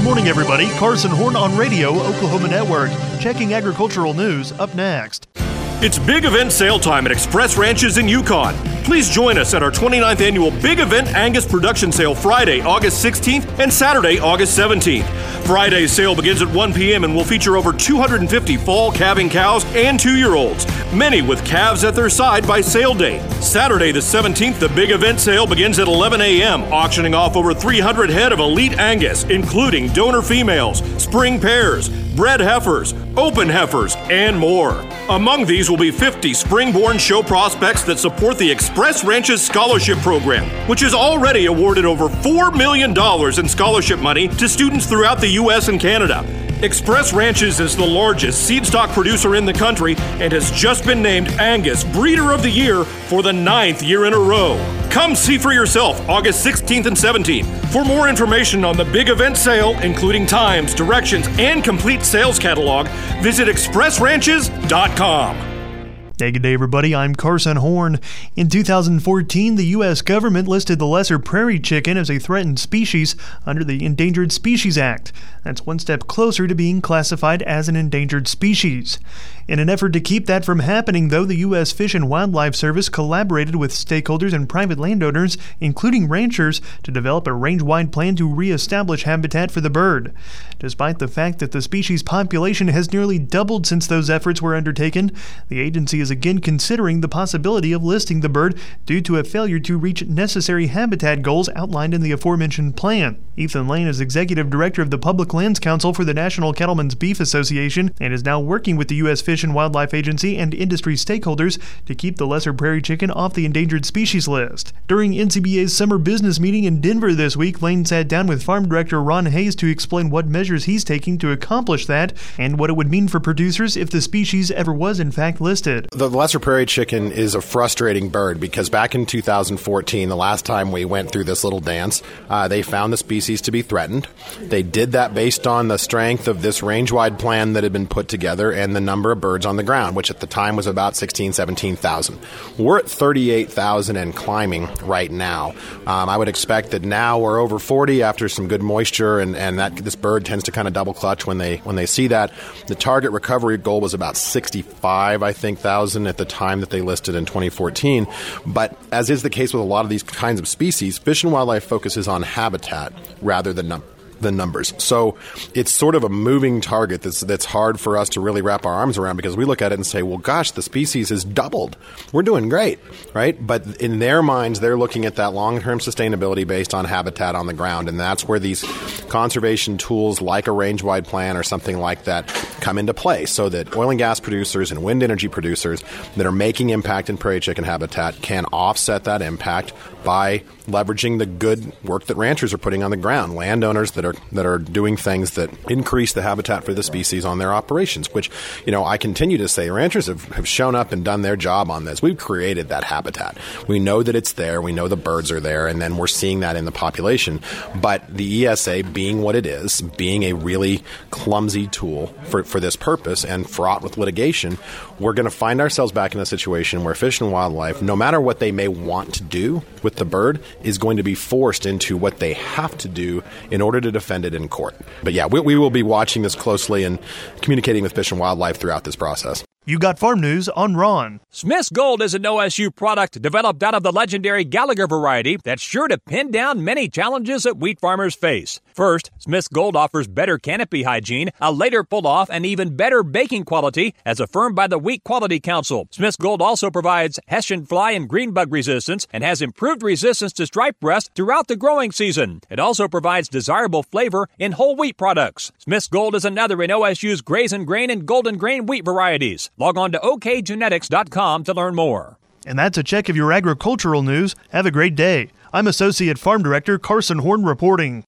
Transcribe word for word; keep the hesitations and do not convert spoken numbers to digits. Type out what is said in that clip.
Good morning, everybody. Carson Horn on Radio, Oklahoma Network. Checking agricultural news up next. It's big event sale time at Express Ranches in Yukon. Please join us at our twenty-ninth annual Big Event Angus Production Sale Friday, August sixteenth and Saturday, August seventeenth. Friday's sale begins at one p.m. and will feature over two hundred fifty fall calving cows and two-year-olds, many with calves at their side by sale date. Saturday the seventeenth, the Big Event Sale begins at eleven a.m., auctioning off over three hundred head of elite Angus, including donor females, spring pairs, bred heifers, open heifers, and more. Among these will be fifty spring-born show prospects that support the Express Ranches Scholarship Program, which has already awarded over four million dollars in scholarship money to students throughout the U S and Canada. Express Ranches is the largest seed stock producer in the country and has just been named Angus Breeder of the Year for the ninth year in a row. Come see for yourself August sixteenth and seventeenth. For more information on the big event sale, including times, directions, and complete sales catalog, visit express ranches dot com. Hey, good day, everybody. I'm Carson Horn. In two thousand fourteen, the U S government listed the lesser prairie chicken as a threatened species under the Endangered Species Act. That's one step closer to being classified as an endangered species. In an effort to keep that from happening, though, the U S Fish and Wildlife Service collaborated with stakeholders and private landowners, including ranchers, to develop a range-wide plan to reestablish habitat for the bird. Despite the fact that the species population has nearly doubled since those efforts were undertaken, the agency is again considering the possibility of listing the bird due to a failure to reach necessary habitat goals outlined in the aforementioned plan. Ethan Lane is Executive Director of the Public Lands Council for the National Cattlemen's Beef Association and is now working with the U S Fish and Wildlife Agency and industry stakeholders to keep the lesser prairie chicken off the endangered species list. During N C B A's summer business meeting in Denver this week, Lane sat down with Farm Director Ron Hayes to explain what measures he's taking to accomplish that and what it would mean for producers if the species ever was in fact listed. The lesser prairie chicken is a frustrating bird because back in two thousand fourteen, the last time we went through this little dance, uh, they found the species to be threatened. They did that based on the strength of this range-wide plan that had been put together and the number of birds on the ground, which at the time was about sixteen, seventeen thousand. We're at thirty-eight thousand and climbing right now. Um, I would expect that now we're over forty after some good moisture, and, and that this bird tends to kind of double clutch when they when they see that. The target recovery goal was about sixty-five, I think, thousand at the time that they listed in twenty fourteen. But as is the case with a lot of these kinds of species, Fish and Wildlife focuses on habitat rather than number. the numbers. So it's sort of a moving target that's that's hard for us to really wrap our arms around because we look at it and say, well, gosh, the species has doubled. We're doing great, right? But in their minds, they're looking at that long-term sustainability based on habitat on the ground, and that's where these conservation tools like a range-wide plan or something like that come into play so that oil and gas producers and wind energy producers that are making impact in prairie chicken habitat can offset that impact by leveraging the good work that ranchers are putting on the ground, landowners that are that are doing things that increase the habitat for the species on their operations, which, you know, I continue to say ranchers have, have shown up and done their job on this. We've created that habitat. We know that it's there. We know the birds are there, and then we're seeing that in the population. But the E S A, being what it is, being a really clumsy tool for, for this purpose and fraught with litigation, we're going to find ourselves back in a situation where Fish and Wildlife, no matter what they may want to do with the bird, is going to be forced into what they have to do in order to defend it in court. But yeah, we, we will be watching this closely and communicating with Fish and Wildlife throughout this process. You got farm news on Ron. Smith's Gold is an O S U product developed out of the legendary Gallagher variety that's sure to pin down many challenges that wheat farmers face. First, Smith's Gold offers better canopy hygiene, a later pull-off, and even better baking quality as affirmed by the Wheat Quality Council. Smith's Gold also provides Hessian fly and green bug resistance and has improved resistance to stripe rust throughout the growing season. It also provides desirable flavor in whole wheat products. Smith's Gold is another in O S U's Graze and Grain and Golden Grain wheat varieties. Log on to O K genetics dot com to learn more. And that's a check of your agricultural news. Have a great day. I'm Associate Farm Director Carson Horn reporting.